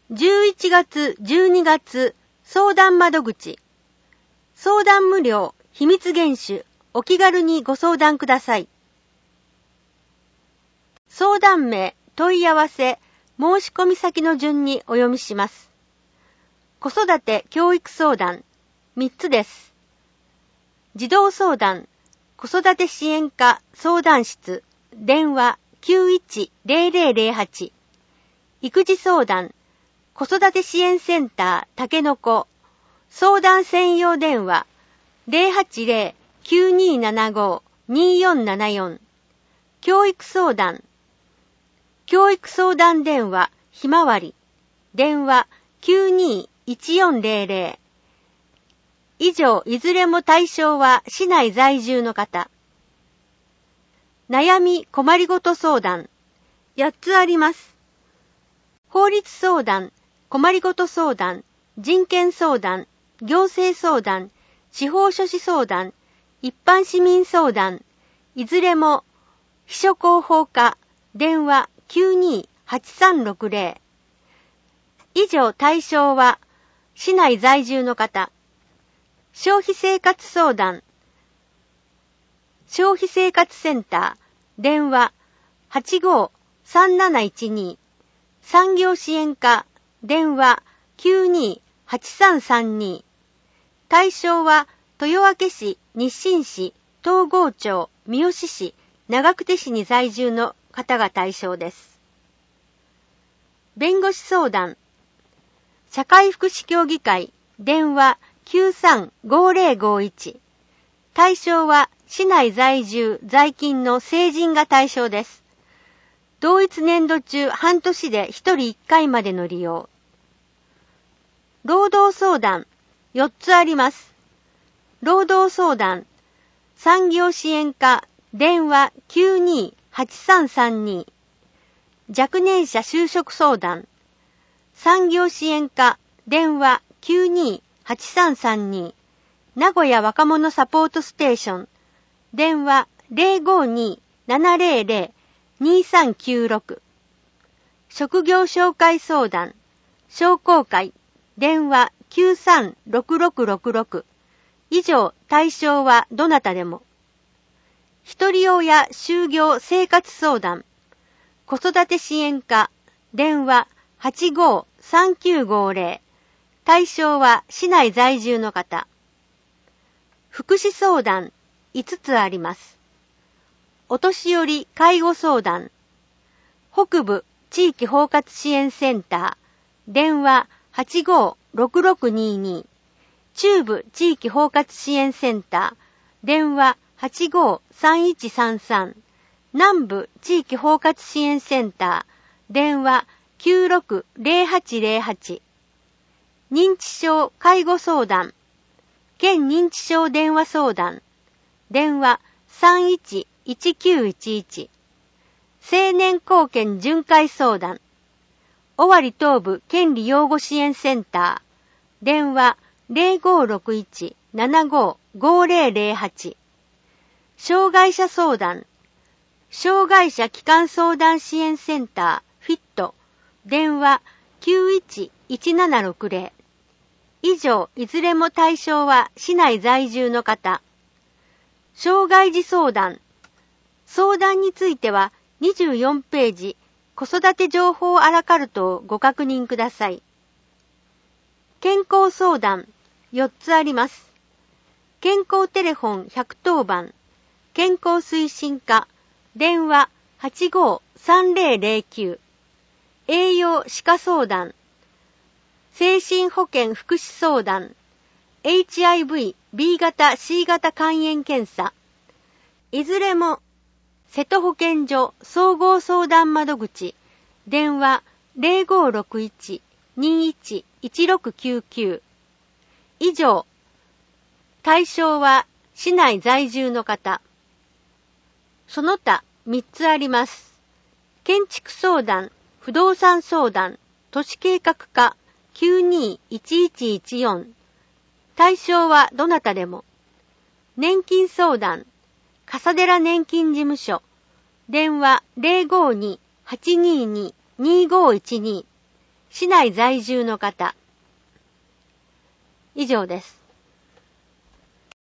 11月、12月、相談窓口。相談無料、秘密厳守、お気軽にご相談ください。相談名、問い合わせ、申し込み先の順にお読みします。子育て教育相談、3つです。児童相談、子育て支援課相談室、電話 910008。育児相談、子育て支援センターたけのこ、相談専用電話 080-9275-2474。教育相談、教育相談電話ひまわり、電話 921400。以上、いずれも対象は市内在住の方。悩み困りごと相談、8つあります。法律相談、困りごと相談、人権相談、行政相談、司法書士相談、一般市民相談、いずれも秘書広報課、電話 928360。以上対象は市内在住の方。消費生活相談、消費生活センター、電話 853712。産業支援課、電話 928332。対象は豊明市、日清市、東郷町、三好市、長久手市に在住の方が対象です。弁護士相談、社会福祉協議会、電話935051。対象は市内在住在勤の成人が対象です。同一年度中半年で1人1回までの利用。労働相談、4つあります。労働相談、産業支援課、電話928332。若年者就職相談、産業支援課、電話928332。名古屋若者サポートステーション、電話 052-700-2396。職業紹介相談、商工会、電話936666。以上、対象はどなたでも。一人親就業生活相談、子育て支援課、電話853950。対象は市内在住の方。福祉相談、5つあります。お年寄り介護相談、北部地域包括支援センター、電話856622。中部地域包括支援センター、電話853133。南部地域包括支援センター、電話960808。認知症介護相談、県認知症電話相談、電話311911。青年貢献巡回相談、尾張東部権利養護支援センター、電話0561-755008。障害者相談、障害者基幹相談支援センター、フィット、電話911760。以上、いずれも対象は市内在住の方。障害児相談、相談については24ページ、子育て情報アラカルトをご確認ください。健康相談、4つあります。健康テレフォン110番、健康推進課、電話853009。栄養歯科相談、精神保健福祉相談、HIV、B 型、C 型肝炎検査。いずれも、瀬戸保健所総合相談窓口、電話0561-21-1699。以上、対象は市内在住の方。その他3つあります。建築相談、不動産相談、都市計画課921114。対象はどなたでも。年金相談、笠寺年金事務所、電話052-822-2512。 市内在住の方。以上です。